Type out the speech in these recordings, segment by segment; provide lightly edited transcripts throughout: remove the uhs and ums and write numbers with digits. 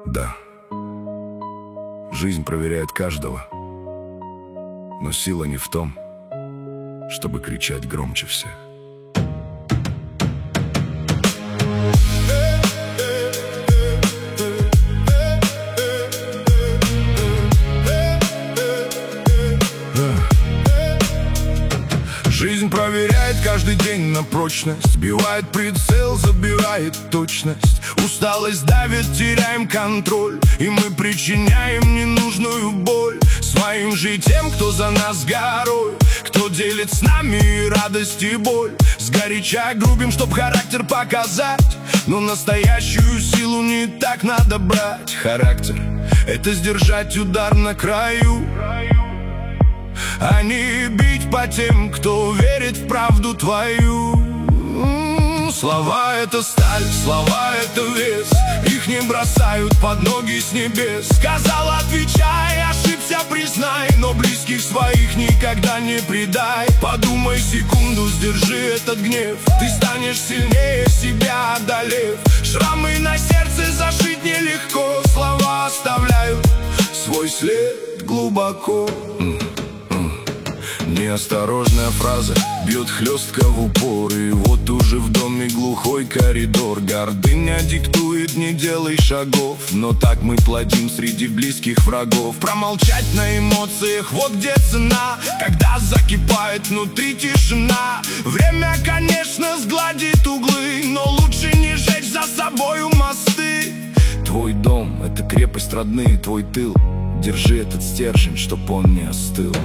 Да, жизнь проверяет каждого, но сила не в том, чтобы кричать громче всех. Жизнь проверяет каждый день на прочность, сбивает прицел, забирает точность. Усталость давит, теряем контроль, и мы причиняем ненужную боль своим же тем, кто за нас горой, кто делит с нами и радость, и боль. Сгоряча грубим, чтоб характер показать, но настоящую силу не так надо брать. Характер — это сдержать удар на краю, а не бить по тем, кто верит в правду твою. Слова — это сталь, слова — это вес, их не бросают под ноги с небес. Сказал, отвечай, ошибся, признай, но близких своих никогда не предай. Подумай секунду, сдержи этот гнев, ты станешь сильнее себя, одолев. Шрамы на сердце зашить нелегко, слова оставляют свой след глубоко. Неосторожная фраза бьет хлестко в упор, и вот уже в доме глухой коридор. Гордыня диктует, не делай шагов, но так мы плодим среди близких врагов. Промолчать на эмоциях, вот где цена, когда закипает внутри тишина. Время, конечно, сгладит углы, но лучше не жечь за собою мосты. Твой дом — это крепость, родные, твой тыл. Держи этот стержень, чтоб он не остыл.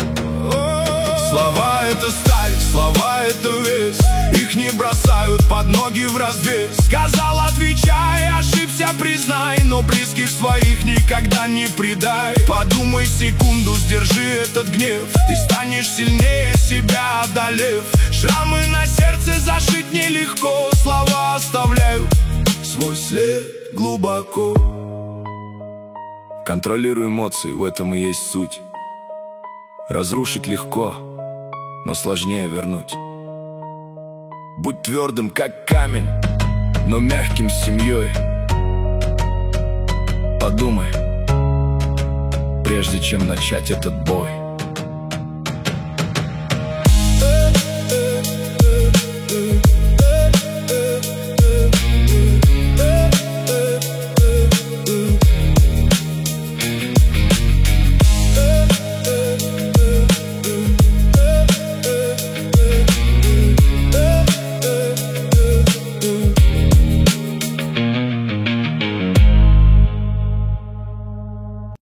Слова — это сталь, слова — это вес, их не бросают под ноги вразвес. Сказал, отвечай, ошибся, признай, но близких своих никогда не предай. Подумай секунду, сдержи этот гнев, ты станешь сильнее себя, одолев. Шрамы на сердце зашить нелегко, слова оставляют свой след глубоко. Контролируй эмоции, в этом и есть суть. Разрушить легко, но сложнее вернуть. Будь твердым, как камень, но мягким с семьей. Подумай, прежде чем начать этот бой.